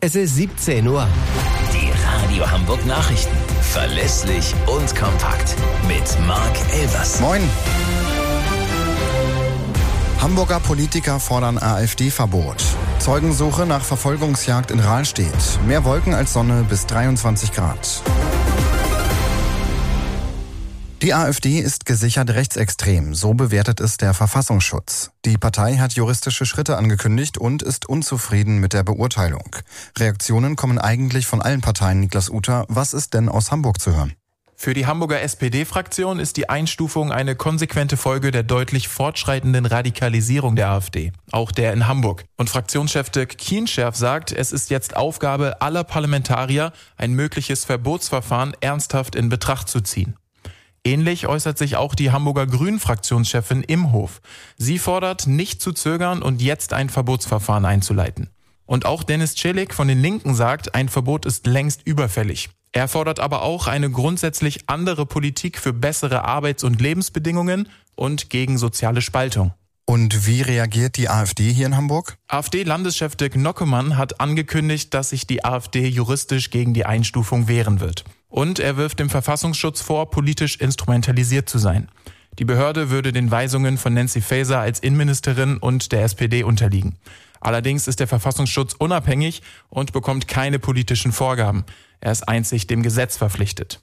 Es ist 17 Uhr. Die Radio Hamburg Nachrichten. Verlässlich und kompakt. Mit Marc Elvers. Moin. Hamburger Politiker fordern AfD-Verbot. Zeugensuche nach Verfolgungsjagd in Rahlstedt. Mehr Wolken als Sonne bis 23 Grad. Die AfD ist gesichert rechtsextrem, so bewertet es der Verfassungsschutz. Die Partei hat juristische Schritte angekündigt und ist unzufrieden mit der Beurteilung. Reaktionen kommen eigentlich von allen Parteien, Niklas Uter. Was ist denn aus Hamburg zu hören? Für die Hamburger SPD-Fraktion ist die Einstufung eine konsequente Folge der deutlich fortschreitenden Radikalisierung der AfD, auch der in Hamburg. Und Fraktionschef Dirk Kienscherf sagt, es ist jetzt Aufgabe aller Parlamentarier, ein mögliches Verbotsverfahren ernsthaft in Betracht zu ziehen. Ähnlich äußert sich auch die Hamburger Grünen-Fraktionschefin Imhof. Sie fordert, nicht zu zögern und jetzt ein Verbotsverfahren einzuleiten. Und auch Dennis Celik von den Linken sagt, ein Verbot ist längst überfällig. Er fordert aber auch eine grundsätzlich andere Politik für bessere Arbeits- und Lebensbedingungen und gegen soziale Spaltung. Und wie reagiert die AfD hier in Hamburg? AfD-Landeschef Dirk Nockemann hat angekündigt, dass sich die AfD juristisch gegen die Einstufung wehren wird. Und er wirft dem Verfassungsschutz vor, politisch instrumentalisiert zu sein. Die Behörde würde den Weisungen von Nancy Faeser als Innenministerin und der SPD unterliegen. Allerdings ist der Verfassungsschutz unabhängig und bekommt keine politischen Vorgaben. Er ist einzig dem Gesetz verpflichtet.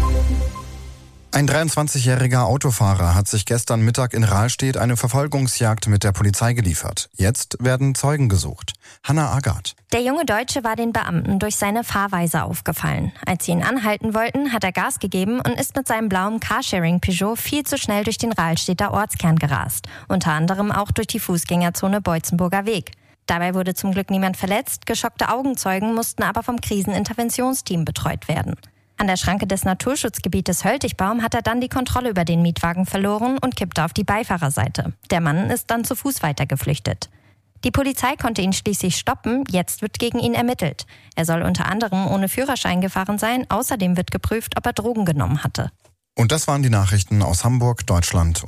Ein 23-jähriger Autofahrer hat sich gestern Mittag in Rahlstedt eine Verfolgungsjagd mit der Polizei geliefert. Jetzt werden Zeugen gesucht. Hanna Agath. Der junge Deutsche war den Beamten durch seine Fahrweise aufgefallen. Als sie ihn anhalten wollten, hat er Gas gegeben und ist mit seinem blauen Carsharing-Peugeot viel zu schnell durch den Rahlstedter Ortskern gerast. Unter anderem auch durch die Fußgängerzone Beutzenburger Weg. Dabei wurde zum Glück niemand verletzt, geschockte Augenzeugen mussten aber vom Kriseninterventionsteam betreut werden. An der Schranke des Naturschutzgebietes Höltigbaum hat er dann die Kontrolle über den Mietwagen verloren und kippte auf die Beifahrerseite. Der Mann ist dann zu Fuß weitergeflüchtet. Die Polizei konnte ihn schließlich stoppen, jetzt wird gegen ihn ermittelt. Er soll unter anderem ohne Führerschein gefahren sein, außerdem wird geprüft, ob er Drogen genommen hatte. Und das waren die Nachrichten aus Hamburg, Deutschland